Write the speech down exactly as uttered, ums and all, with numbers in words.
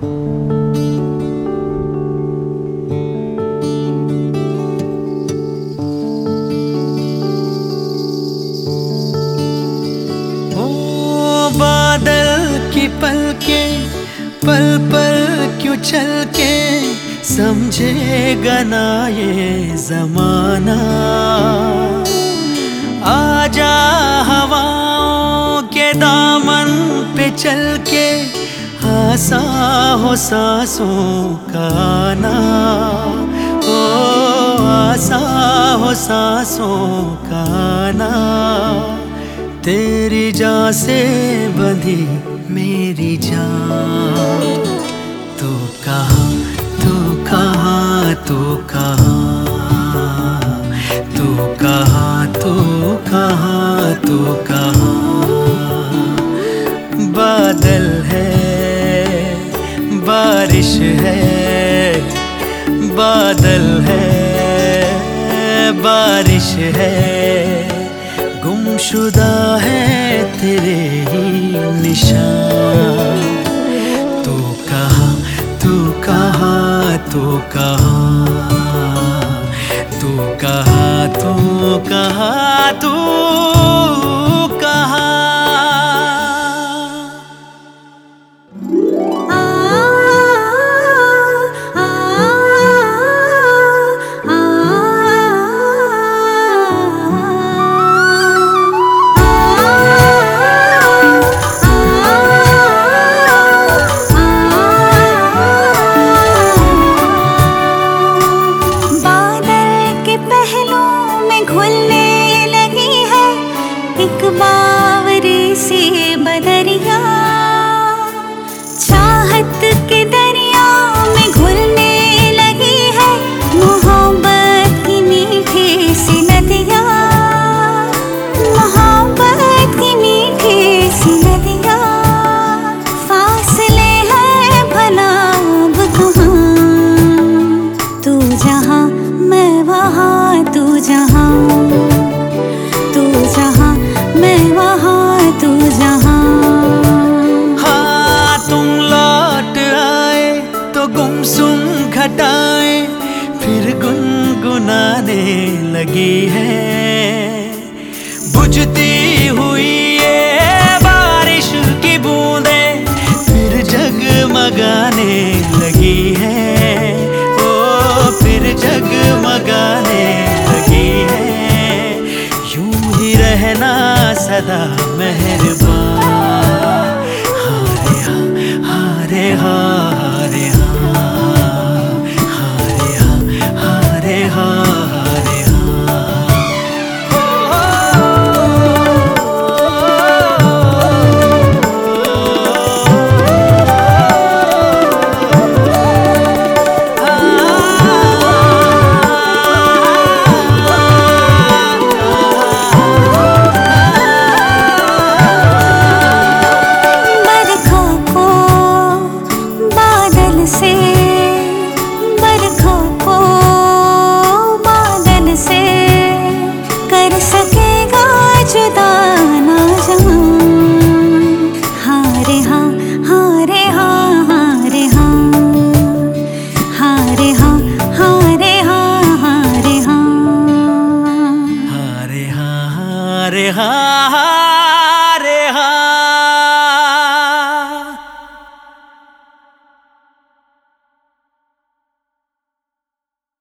पलके पल पल क्यों चल के समझेगा ना ये जमाना। आजा हवाओं के दामन पे चल के आसा हो सांसों का आना। ओ आसा हो सांसों का आना। तेरी जान से बंधी मेरी जान, तू कहाँ तू कहाँ तू कहाँ तू कहाँ तू कहाँ तू कहाँ। बादल है बारिश है, बादल है बारिश है, गुमशुदा है तेरे ही निशान। तू कहाँ तू कहाँ तू कहाँ तू कहाँ तू कहाँ तू कहाँ। बावरी सी बदरिया चाहत के दरिया में घुलने लगी है, मोहब्बत की मीठी सी नदिया, मोहब्बत की मीठी सी नदिया। फासले हैं भला अब कहाँ, तू जहाँ मैं वहाँ, तू जहाँ तू जहाँ मैं वहाँ, तू जहाँ। हाँ तुम लौट आए तो गुमसुम घटाएं फिर गुनगुनाने लगी है। बुझती हुई ये बारिश की बूंदें फिर जगमगाने लगी है। ओ फिर जगमगाने लगी है। यूं ही रहना सदा मेहरबान। हारे हाँ हारे हाँ हारे हाँ हारे हाँ हारे हाँ हारे हाँ हाँ